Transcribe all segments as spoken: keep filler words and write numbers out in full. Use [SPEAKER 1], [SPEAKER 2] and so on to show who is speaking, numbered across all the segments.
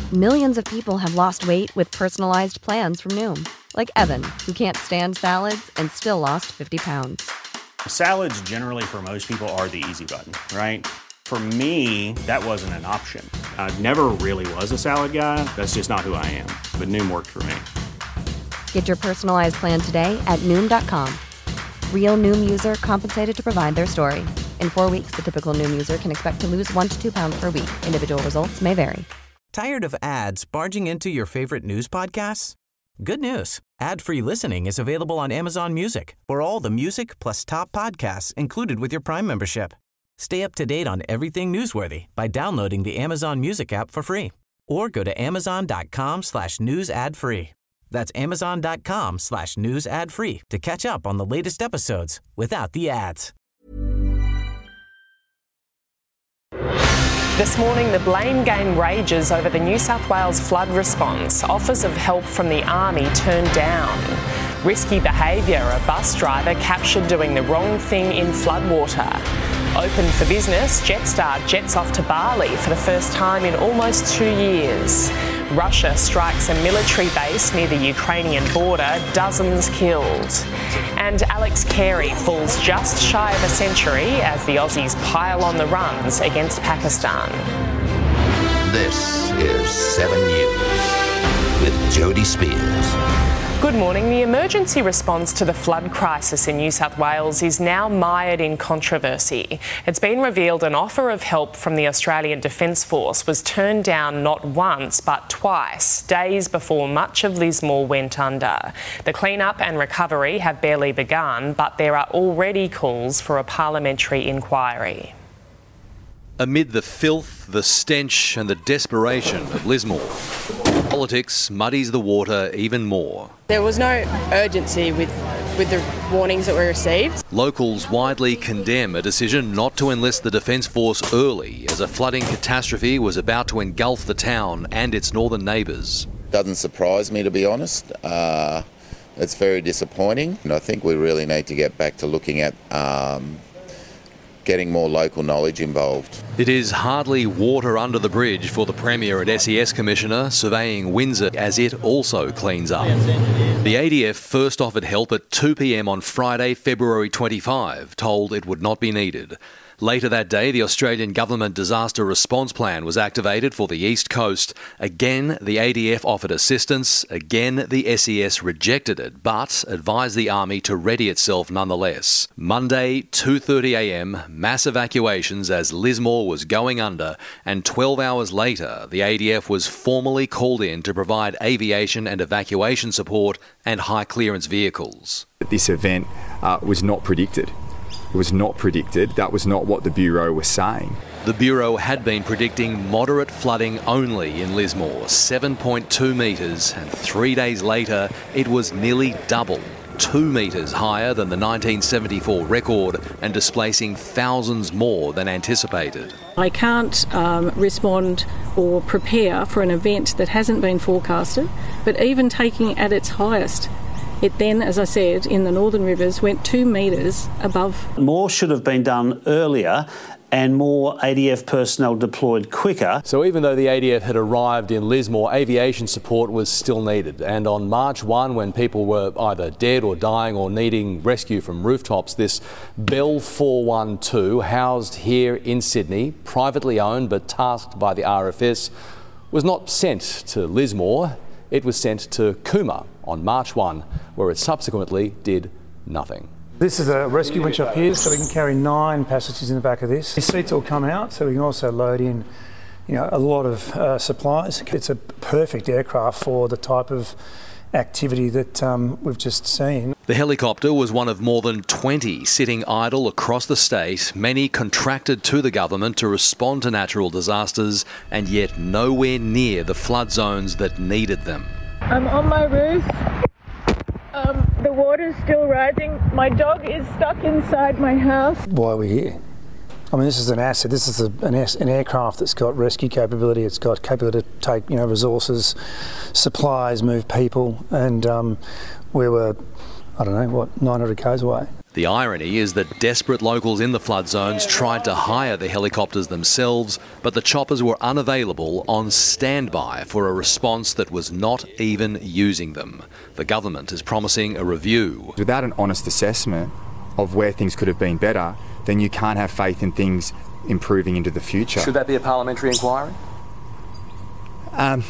[SPEAKER 1] Millions of people have lost weight with personalized plans from Noom. Like Evan, who can't stand salads and still lost fifty pounds.
[SPEAKER 2] Salads generally for most people are the easy button, right? For me, that wasn't an option. I never really was a salad guy. That's just not who I am. But Noom worked for me.
[SPEAKER 1] Get your personalized plan today at Noom dot com. Real Noom user compensated to provide their story. In four weeks, the typical Noom user can expect to lose one to two pounds per week. Individual results may vary.
[SPEAKER 3] Tired of ads barging into your favorite news podcasts? Good news. Ad-free listening is available on Amazon Music for all the music plus top podcasts included with your Prime membership. Stay up to date on everything newsworthy by downloading the Amazon Music app for free or go to amazon.com slash news ad free. That's amazon.com slash news ad free to catch up on the latest episodes without the ads.
[SPEAKER 4] This morning, the blame game rages over the New South Wales flood response. Offers of help from the Army turned down. Risky behaviour, a bus driver captured doing the wrong thing in floodwater. Open for business, Jetstar jets off to Bali for the first time in almost two years. Russia strikes a military base near the Ukrainian border, dozens killed. And Alex Carey falls just shy of a century as the Aussies pile on the runs against Pakistan.
[SPEAKER 5] This is seven News with Jody Spears.
[SPEAKER 4] Good morning. The emergency response to the flood crisis in New South Wales is now mired in controversy. It's been revealed an offer of help from the Australian Defence Force was turned down not once but twice, days before much of Lismore went under. The clean-up and recovery have barely begun, but there are already calls for a parliamentary inquiry.
[SPEAKER 6] Amid the filth, the stench and the desperation of Lismore, politics muddies the water even more.
[SPEAKER 7] There was no urgency with, with the warnings that we received.
[SPEAKER 6] Locals widely condemn a decision not to enlist the Defence Force early as a flooding catastrophe was about to engulf the town and its northern neighbours.
[SPEAKER 8] Doesn't surprise me, to be honest. Uh, it's very disappointing, and I think we really need to get back to looking at um, getting more local knowledge involved.
[SPEAKER 6] It is hardly water under the bridge for the Premier and S E S Commissioner surveying Windsor as it also cleans up. The A D F first offered help at two p.m. on Friday, February twenty-fifth, told it would not be needed. Later that day, the Australian Government Disaster Response Plan was activated for the East Coast. Again, the A D F offered assistance. Again, the S E S rejected it, but advised the Army to ready itself nonetheless. Monday, two thirty a.m, mass evacuations as Lismore was going under, and twelve hours later, the A D F was formally called in to provide aviation and evacuation support and high-clearance vehicles.
[SPEAKER 9] This event uh, was not predicted. It was not predicted. That was not what the Bureau was saying.
[SPEAKER 6] The Bureau had been predicting moderate flooding only in Lismore, seven point two metres, and three days later it was nearly double, two metres higher than the nineteen seventy-four record and displacing thousands more than anticipated.
[SPEAKER 10] I can't um, respond or prepare for an event that hasn't been forecasted, but even taking it at its highest, it then, as I said, in the Northern Rivers went two metres above.
[SPEAKER 11] More should have been done earlier and more A D F personnel deployed quicker.
[SPEAKER 12] So even though the A D F had arrived in Lismore, aviation support was still needed. And on March first, when people were either dead or dying or needing rescue from rooftops, this Bell four one two, housed here in Sydney, privately owned but tasked by the R F S, was not sent to Lismore. It was sent to Cooma on March first, where it subsequently did nothing.
[SPEAKER 13] This is a rescue winch up here, so we can carry nine passengers in the back of this. These seats all come out, so we can also load in, you know, a lot of uh, supplies. It's a perfect aircraft for the type of activity that um, we've just seen.
[SPEAKER 6] The helicopter was one of more than twenty sitting idle across the state, many contracted to the government to respond to natural disasters, and yet nowhere near the flood zones that needed them.
[SPEAKER 14] I'm on my roof. Um, the water's still rising. My dog is stuck inside my house.
[SPEAKER 13] Why are we here? I mean, this is an asset. This is a, an, an aircraft that's got rescue capability. It's got capability to take, you know, resources, supplies, move people, and um, we were, I don't know, what, nine hundred k's away.
[SPEAKER 6] The irony is that desperate locals in the flood zones tried to hire the helicopters themselves, but the choppers were unavailable on standby for a response that was not even using them. The government is promising a review.
[SPEAKER 9] Without an honest assessment of where things could have been better, then you can't have faith in things improving into the future.
[SPEAKER 12] Should that be a parliamentary inquiry?
[SPEAKER 9] Um...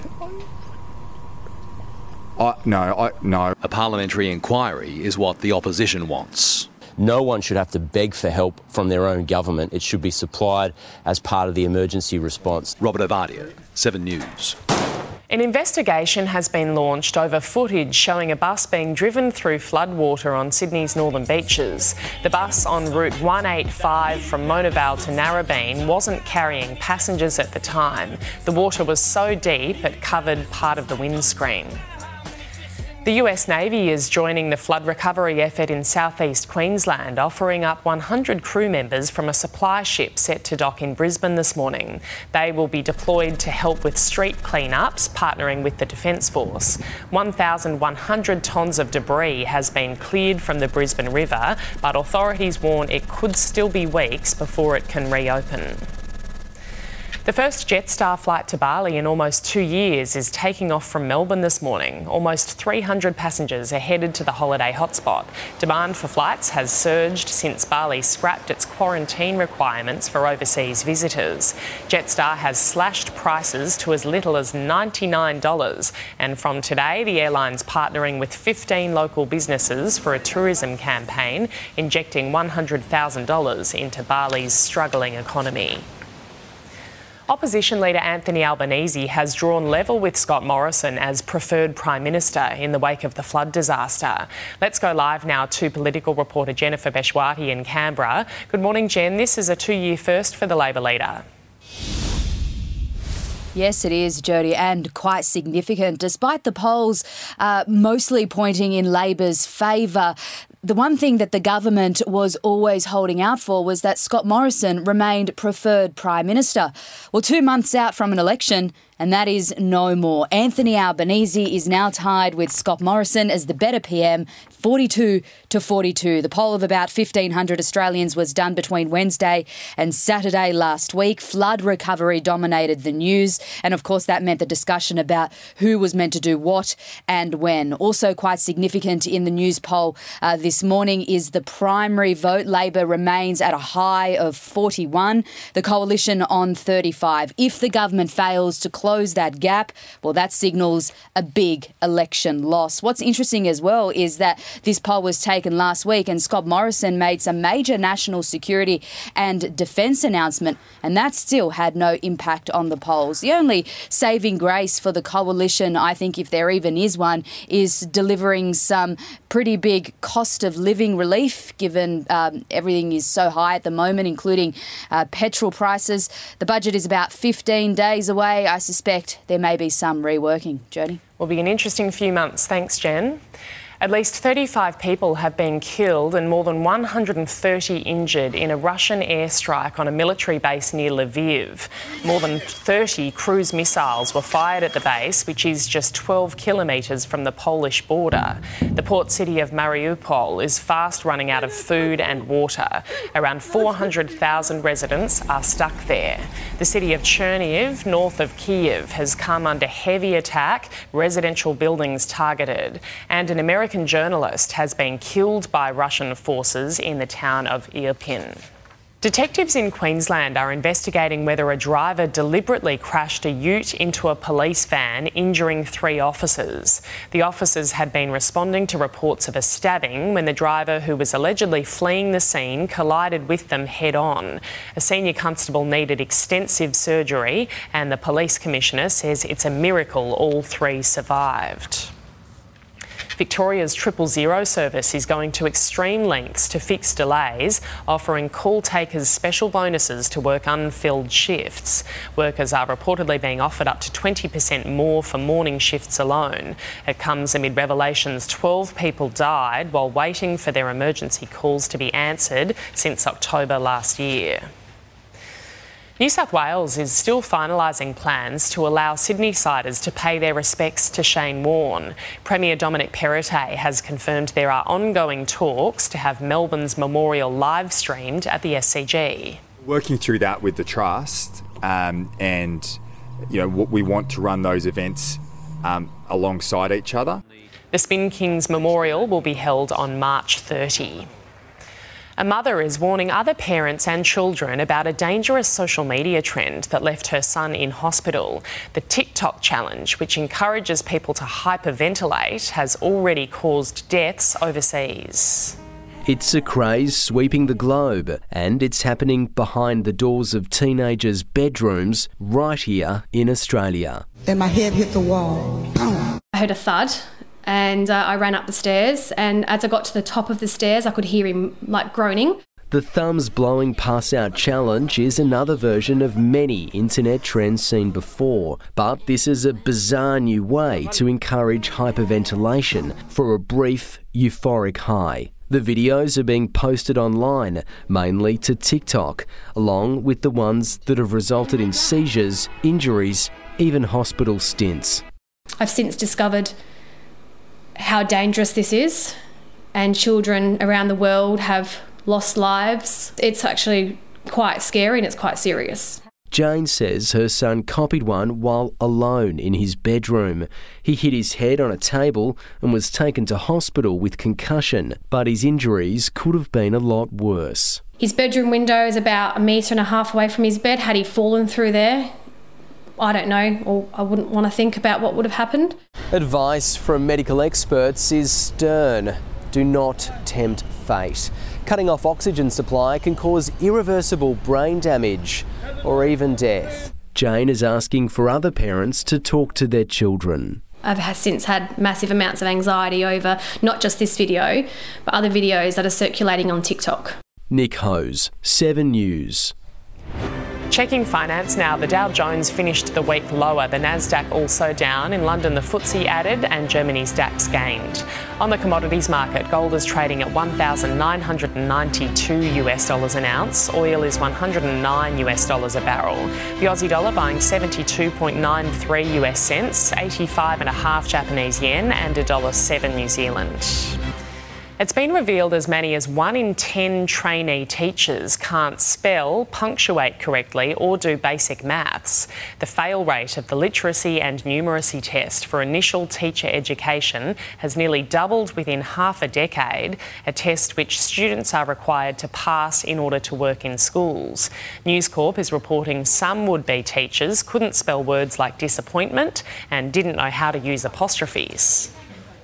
[SPEAKER 9] I, no, I, no.
[SPEAKER 6] A parliamentary inquiry is what the opposition wants.
[SPEAKER 15] No one should have to beg for help from their own government. It should be supplied as part of the emergency response.
[SPEAKER 6] Robert Ovadia, Seven News.
[SPEAKER 4] An investigation has been launched over footage showing a bus being driven through floodwater on Sydney's northern beaches. The bus on route one eighty-five from Mona Vale to Narrabeen wasn't carrying passengers at the time. The water was so deep it covered part of the windscreen. The U S Navy is joining the flood recovery effort in southeast Queensland, offering up one hundred crew members from a supply ship set to dock in Brisbane this morning. They will be deployed to help with street cleanups, partnering with the Defence Force. one thousand one hundred tonnes of debris has been cleared from the Brisbane River, but authorities warn it could still be weeks before it can reopen. The first Jetstar flight to Bali in almost two years is taking off from Melbourne this morning. Almost three hundred passengers are headed to the holiday hotspot. Demand for flights has surged since Bali scrapped its quarantine requirements for overseas visitors. Jetstar has slashed prices to as little as ninety-nine dollars, and from today the airline's partnering with fifteen local businesses for a tourism campaign, injecting one hundred thousand dollars into Bali's struggling economy. Opposition leader Anthony Albanese has drawn level with Scott Morrison as preferred Prime Minister in the wake of the flood disaster. Let's go live now to political reporter Jennifer Beshwati in Canberra. Good morning, Jen. This is a two-year first for the Labor leader.
[SPEAKER 16] Yes, it is, Jodie, and quite significant. Despite the polls uh, mostly pointing in Labor's favour, the one thing that the government was always holding out for was that Scott Morrison remained preferred Prime Minister. Well, two months out from an election, and that is no more. Anthony Albanese is now tied with Scott Morrison as the better P M, forty-two to forty-two. The poll of about fifteen hundred Australians was done between Wednesday and Saturday last week. Flood recovery dominated the news, and of course that meant the discussion about who was meant to do what and when. Also quite significant in the news poll uh, this morning is the primary vote. Labor remains at a high of forty-one, the coalition on thirty-five. If the government fails to close that gap, well, that signals a big election loss. What's interesting as well is that this poll was taken last week and Scott Morrison made some major national security and defence announcement, and that still had no impact on the polls. The only saving grace for the coalition, I think, if there even is one, is delivering some pretty big cost of living relief, given um, everything is so high at the moment, including uh, petrol prices. The budget is about fifteen days away. I suspect there may be some reworking. Jodie?
[SPEAKER 4] Will be an interesting few months. Thanks, Jen. At least thirty-five people have been killed and more than one hundred thirty injured in a Russian airstrike on a military base near Lviv. More than thirty cruise missiles were fired at the base, which is just twelve kilometres from the Polish border. The port city of Mariupol is fast running out of food and water. Around four hundred thousand residents are stuck there. The city of Chernihiv, north of Kiev, has come under heavy attack, residential buildings targeted, and an American American journalist has been killed by Russian forces in the town of Irpin. Detectives in Queensland are investigating whether a driver deliberately crashed a ute into a police van, injuring three officers. The officers had been responding to reports of a stabbing when the driver, who was allegedly fleeing the scene, collided with them head-on. A senior constable needed extensive surgery, and the police commissioner says it's a miracle all three survived. Victoria's Triple Zero service is going to extreme lengths to fix delays, offering call takers special bonuses to work unfilled shifts. Workers are reportedly being offered up to twenty percent more for morning shifts alone. It comes amid revelations twelve people died while waiting for their emergency calls to be answered since October last year. New South Wales is still finalising plans to allow Sydney-siders to pay their respects to Shane Warne. Premier Dominic Perrottet has confirmed there are ongoing talks to have Melbourne's memorial live-streamed at the S C G.
[SPEAKER 9] Working through that with the Trust, um, and you know, we want to run those events um, alongside each other.
[SPEAKER 4] The Spin Kings Memorial will be held on March thirtieth. A mother is warning other parents and children about a dangerous social media trend that left her son in hospital. The TikTok challenge, which encourages people to hyperventilate, has already caused deaths overseas.
[SPEAKER 17] It's a craze sweeping the globe, and it's happening behind the doors of teenagers' bedrooms right here in Australia.
[SPEAKER 18] Then my head hit the wall.
[SPEAKER 19] I heard a thud. And uh, I ran up the stairs, and as I got to the top of the stairs, I could hear him, like, groaning.
[SPEAKER 17] The thumbs blowing pass out challenge is another version of many internet trends seen before, but this is a bizarre new way to encourage hyperventilation for a brief, euphoric high. The videos are being posted online, mainly to TikTok, along with the ones that have resulted in seizures, injuries, even hospital stints.
[SPEAKER 19] I've since discovered how dangerous this is, and children around the world have lost lives. It's actually quite scary and it's quite serious.
[SPEAKER 17] Jane says her son copied one while alone in his bedroom. He hit his head on a table and was taken to hospital with concussion, but his injuries could have been a lot worse.
[SPEAKER 19] His bedroom window is about a metre and a half away from his bed. Had he fallen through there, I don't know, or I wouldn't want to think about what would have happened.
[SPEAKER 17] Advice from medical experts is stern. Do not tempt fate. Cutting off oxygen supply can cause irreversible brain damage or even death. Jane is asking for other parents to talk to their children.
[SPEAKER 19] I've since had massive amounts of anxiety over not just this video, but other videos that are circulating on TikTok.
[SPEAKER 17] Nick Hose, Seven News.
[SPEAKER 4] Checking finance now, the Dow Jones finished the week lower. The Nasdaq also down. In London, the F T S E added and Germany's DAX gained. On the commodities market, gold is trading at one thousand nine hundred ninety-two US dollars an ounce. Oil is one hundred nine US dollars a barrel. The Aussie dollar buying seventy-two point nine three US cents, eighty-five and a half Japanese yen and one dollar seven New Zealand. It's been revealed as many as one in ten trainee teachers can't spell, punctuate correctly or do basic maths. The fail rate of the literacy and numeracy test for initial teacher education has nearly doubled within half a decade, a test which students are required to pass in order to work in schools. News Corp is reporting some would-be teachers couldn't spell words like disappointment and didn't know how to use apostrophes.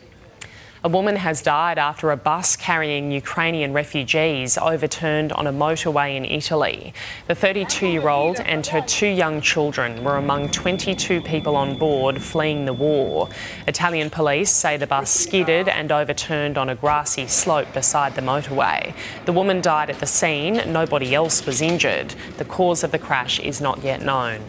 [SPEAKER 4] A woman has died after a bus carrying Ukrainian refugees overturned on a motorway in Italy. The thirty-two-year-old and her two young children were among twenty-two people on board fleeing the war. Italian police say the bus skidded and overturned on a grassy slope beside the motorway. The woman died at the scene. Nobody else was injured. The cause of the crash is not yet known.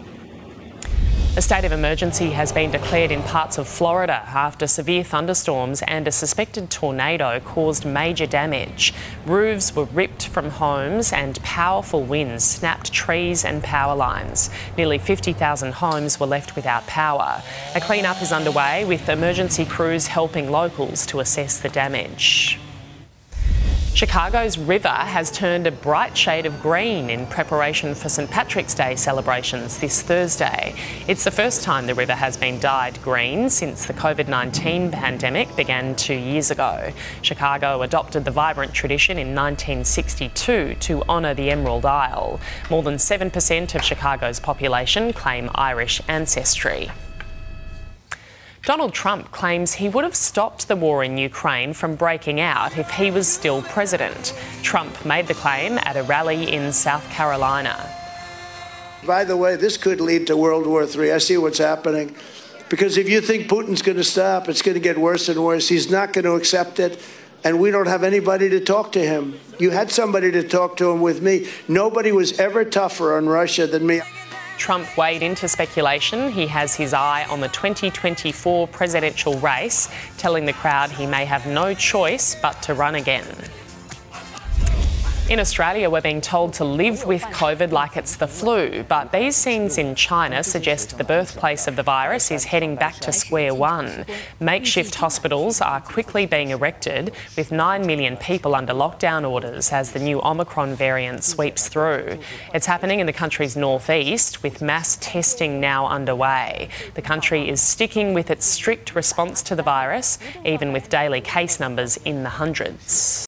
[SPEAKER 4] A state of emergency has been declared in parts of Florida after severe thunderstorms and a suspected tornado caused major damage. Roofs were ripped from homes and powerful winds snapped trees and power lines. Nearly fifty thousand homes were left without power. A clean-up is underway with emergency crews helping locals to assess the damage. Chicago's river has turned a bright shade of green in preparation for Saint Patrick's Day celebrations this Thursday. It's the first time the river has been dyed green since the COVID nineteen pandemic began two years ago. Chicago adopted the vibrant tradition in nineteen sixty-two to honour the Emerald Isle. More than seven percent of Chicago's population claim Irish ancestry. Donald Trump claims he would have stopped the war in Ukraine from breaking out if he was still president. Trump made the claim at a rally in South Carolina.
[SPEAKER 20] By the way, this could lead to World War Three. I see what's happening. Because if you think Putin's going to stop, it's going to get worse and worse. He's not going to accept it, and we don't have anybody to talk to him. You had somebody to talk to him with me. Nobody was ever tougher on Russia than me.
[SPEAKER 4] Trump weighed into speculation. He has his eye on the twenty twenty-four presidential race, telling the crowd he may have no choice but to run again. In Australia, we're being told to live with COVID like it's the flu, but these scenes in China suggest the birthplace of the virus is heading back to square one. Makeshift hospitals are quickly being erected, with nine million people under lockdown orders as the new Omicron variant sweeps through. It's happening in the country's northeast, with mass testing now underway. The country is sticking with its strict response to the virus, even with daily case numbers in the hundreds.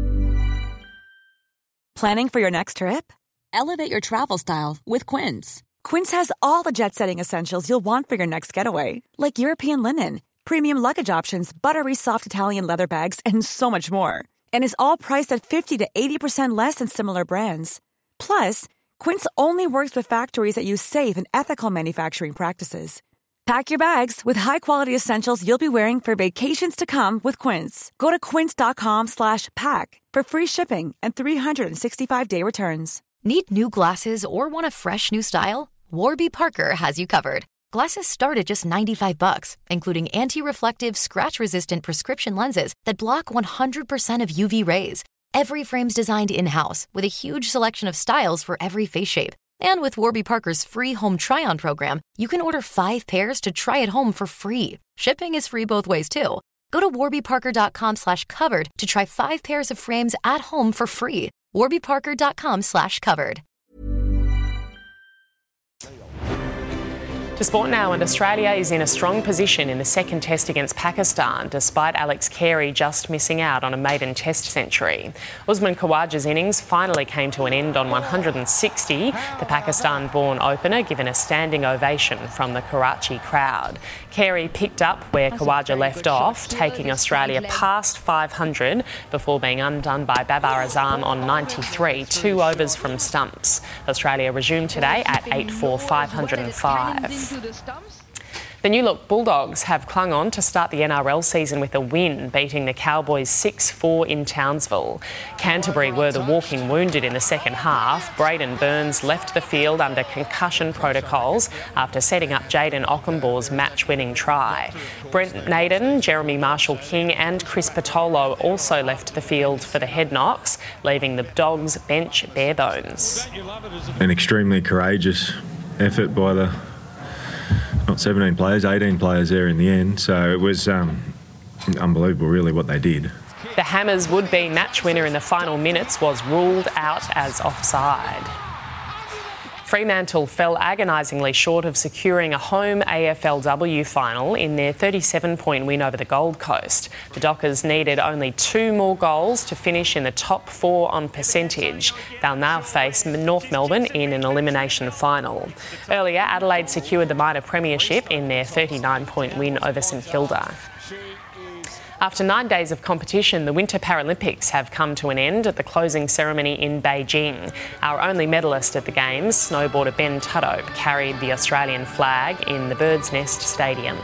[SPEAKER 21] Planning for your next trip? Elevate your travel style with Quince. Quince has all the jet-setting essentials you'll want for your next getaway, like European linen, premium luggage options, buttery soft Italian leather bags, and so much more. And is all priced at fifty to eighty percent less than similar brands. Plus, Quince only works with factories that use safe and ethical manufacturing practices. Pack your bags with high-quality essentials you'll be wearing for vacations to come with Quince. Go to quince.com slash pack for free shipping and three sixty-five day returns.
[SPEAKER 22] Need new glasses or want a fresh new style? Warby Parker has you covered. Glasses start at just ninety-five bucks, including anti-reflective, scratch-resistant prescription lenses that block one hundred percent of U V rays. Every frame's designed in-house with a huge selection of styles for every face shape. And with Warby Parker's free home try-on program, you can order five pairs to try at home for free. Shipping is free both ways, too. Go to warbyparker.com slash covered to try five pairs of frames at home for free. warbyparker.com slash covered.
[SPEAKER 4] To sport now, and Australia is in a strong position in the second test against Pakistan, despite Alex Carey just missing out on a maiden test century. Usman Khawaja's innings finally came to an end on one hundred sixty, the Pakistan-born opener given a standing ovation from the Karachi crowd. Carey picked up where Khawaja left off, taking Australia past five hundred before being undone by Babar Azam on ninety-three, two overs from stumps. Australia resumed today at eight for five hundred five. The new-look Bulldogs have clung on to start the N R L season with a win, beating the Cowboys six four in Townsville. Canterbury were the walking wounded in the second half. Braden Burns left the field under concussion protocols after setting up Jaden Ockenbaugh's match-winning try. Brent Naden, Jeremy Marshall-King and Chris Patolo also left the field for the head knocks, leaving the Dogs bench bare bones.
[SPEAKER 23] An extremely courageous effort by the not seventeen players, eighteen players there in the end. So it was um, unbelievable, really, what they did.
[SPEAKER 4] The Hammers' would-be match winner in the final minutes was ruled out as offside. Fremantle fell agonisingly short of securing a home A F L W final in their thirty-seven point win over the Gold Coast. The Dockers needed only two more goals to finish in the top four on percentage. They'll now face North Melbourne in an elimination final. Earlier, Adelaide secured the minor premiership in their thirty-nine point win over St Kilda. After nine days of competition, the Winter Paralympics have come to an end at the closing ceremony in Beijing. Our only medalist at the Games, snowboarder Ben Tudhope, carried the Australian flag in the Bird's Nest Stadium.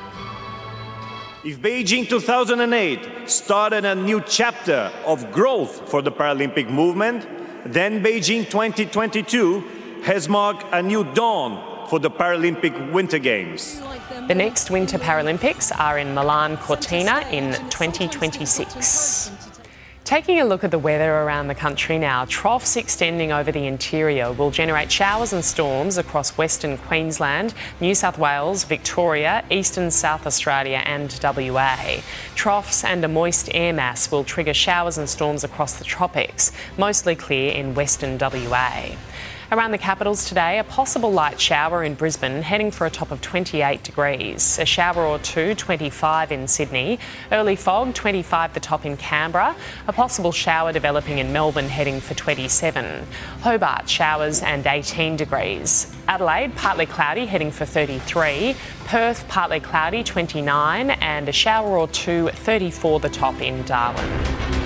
[SPEAKER 24] If Beijing two thousand eight started a new chapter of growth for the Paralympic movement, then Beijing twenty twenty-two has marked a new dawn for the Paralympic Winter Games.
[SPEAKER 4] The next Winter Paralympics are in Milan Cortina in twenty twenty-six. Taking a look at the weather around the country now, troughs extending over the interior will generate showers and storms across Western Queensland, New South Wales, Victoria, Eastern South Australia and W A. Troughs and a moist air mass will trigger showers and storms across the tropics, mostly clear in Western W A. Around the capitals today, a possible light shower in Brisbane, heading for a top of twenty-eight degrees. A shower or two, twenty-five in Sydney. Early fog, twenty-five the top in Canberra. A possible shower developing in Melbourne, heading for twenty-seven. Hobart, showers and eighteen degrees. Adelaide, partly cloudy, heading for thirty-three. Perth, partly cloudy, twenty-nine. And a shower or two, thirty-four the top in Darwin.